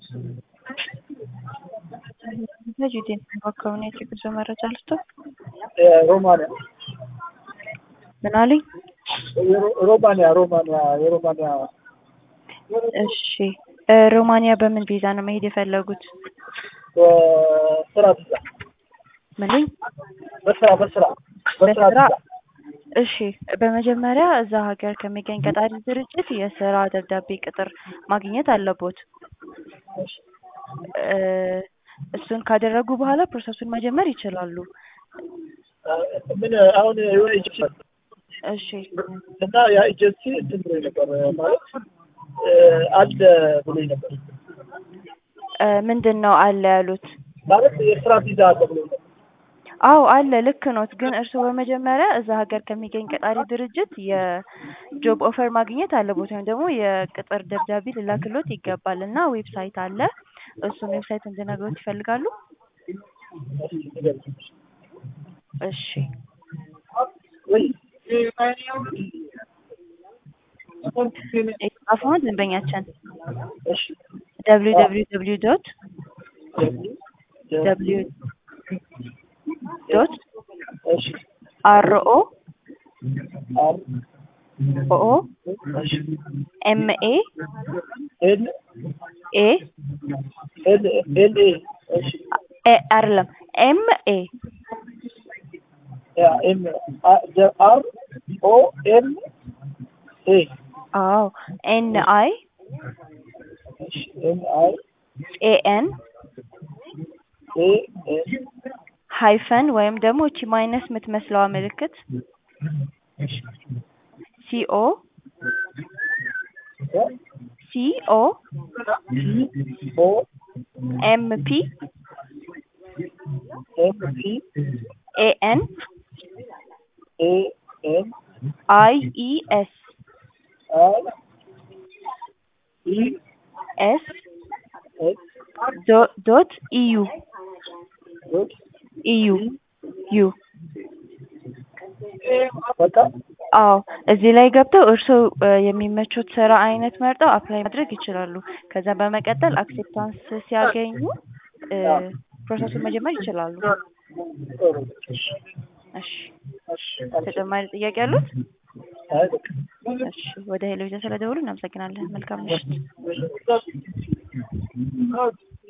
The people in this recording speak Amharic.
ለጁዲን አካውንት የጉዞ መረጃ ልስጥ። ሮማንያ ምን አለኝ? የሮማንያ እሺ ሮማንያ በምን ቪዛ ነው መሄድ የፈለጉት? በስራ ቪዛ። ምን? በስራ እሺ በመጀመሪያ እዛ ሀገር ከሚገኝ ቀጣሪ ድርጅት የስራ ደብዳቤ ቅጥር ማግኘት አለቦት። እሱን ካደረጉ በኋላ ፕሮሰሱን መጀመር ይችላሉ። ምን አሁን የሆነ ኤጀንሲ እሺ እና ያ ኤጀንሲ እንትን ብሎኝ ነበር ማለት አለ ብሎኝ ነበር። ምንድነው አለ ያሉት? ማለት የስራ ቪዛ አለ ብሎኝ ነበር። አዎ አለ፣ ልክ ኖት። ግን እርስዎ በመጀመሪያ እዛ ሀገር ከሚገኝ ቀጣሪ ድርጅት የጆብ ኦፈር ማግኘት አለቦት፣ ወይም ደግሞ የቅጥር ደብዳቤ ልላክሎት ይገባል። እና ዌብሳይት አለ፣ እሱን ዌብሳይት እንድነግሮት ይፈልጋሉ? እሺ አሁን ደንበኛችን www.ro አይደለም ሃይፈን ወይም ደግሞ እቺ ማይነስ የምትመስለዋ ምልክት CO MP AN IES dot EU አዎ እዚህ ላይ ገብተው እርስዎ የሚመቹት ስራ አይነት መርጠው አፕላይ ማድረግ ይችላሉ። ከዛ በመቀጠል አክሴፕታንስ ሲያገኙ ፕሮሰሱን መጀመር ይችላሉ። እሺ ተጨማሪ ጥያቄ አሉት? እሺ ወደ ሄሎ ቪዛ ስለደወሉ እናመሰግናለን። መልካም ምሽት።